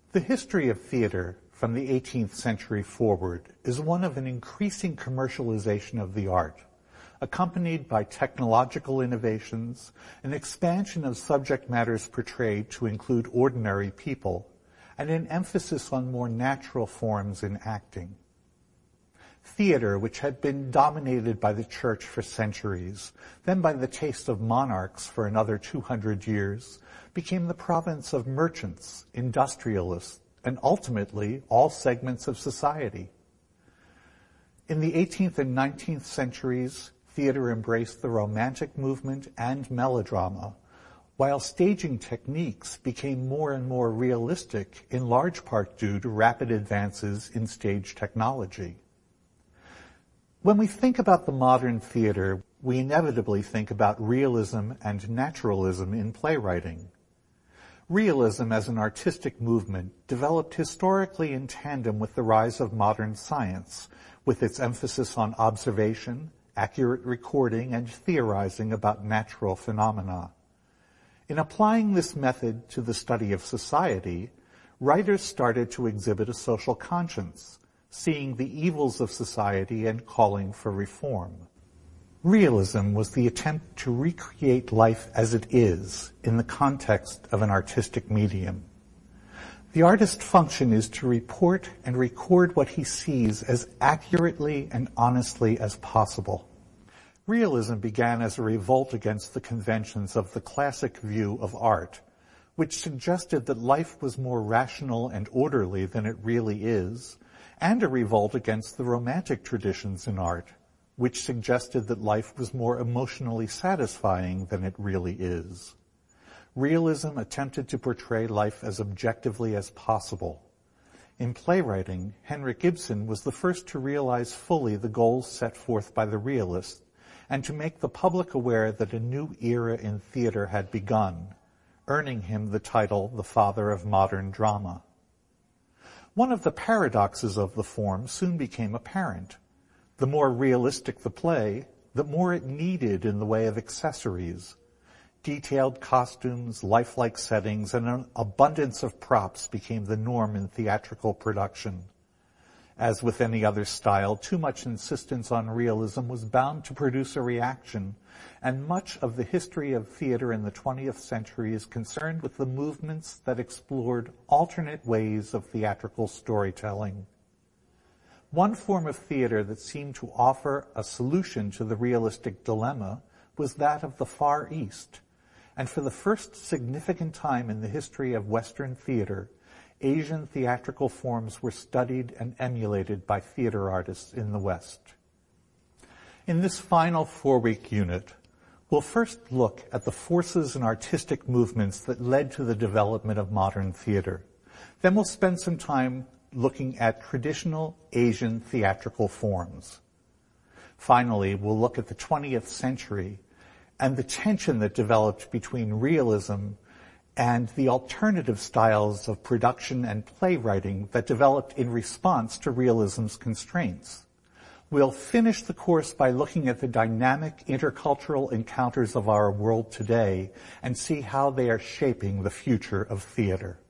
The history of theater from the 18th century forward is one of an increasing commercialization of the art, accompanied by technological innovations, an expansion of subject matters portrayed to include ordinary people, and an emphasis on more natural forms in acting. Theater, which had been dominated by the church for centuries, then by the taste of monarchs for another 200 years, became the province of merchants, industrialists, and ultimately all segments of society. In the 18th and 19th centuries, theater embraced the Romantic movement and melodrama, while staging techniques became more and more realistic, in large part due to rapid advances in stage technology. When we think about the modern theater, we inevitably think about realism and naturalism in playwriting. Realism as an artistic movement developed historically in tandem with the rise of modern science, with its emphasis on observation, accurate recording, and theorizing about natural phenomena. In applying this method to the study of society, writers started to exhibit a social conscience, seeing the evils of society and calling for reform. Realism was the attempt to recreate life as it is in the context of an artistic medium. The artist's function is to report and record what he sees as accurately and honestly as possible. Realism began as a revolt against the conventions of the classic view of art, which suggested that life was more rational and orderly than it really is, and a revolt against the Romantic traditions in art, which suggested that life was more emotionally satisfying than it really is. Realism attempted to portray life as objectively as possible. In playwriting, Henrik Ibsen was the first to realize fully the goals set forth by the realists, and to make the public aware that a new era in theater had begun, earning him the title the father of modern drama. One of the paradoxes of the form soon became apparent. The more realistic the play, the more it needed in the way of accessories. Detailed costumes, lifelike settings, and an abundance of props became the norm in theatrical production. As with any other style, too much insistence on realism was bound to produce a reaction, and much of the history of theater in the 20th century is concerned with the movements that explored alternate ways of theatrical storytelling. One form of theater that seemed to offer a solution to the realistic dilemma was that of the Far East, and for the first significant time in the history of Western theater, Asian theatrical forms were studied and emulated by theater artists in the West. In this final 4-week unit, we'll first look at the forces and artistic movements that led to the development of modern theater. Then we'll spend some time looking at traditional Asian theatrical forms. Finally, we'll look at the 20th century and the tension that developed between realism and the alternative styles of production and playwriting that developed in response to realism's constraints. We'll finish the course by looking at the dynamic intercultural encounters of our world today and see how they are shaping the future of theater.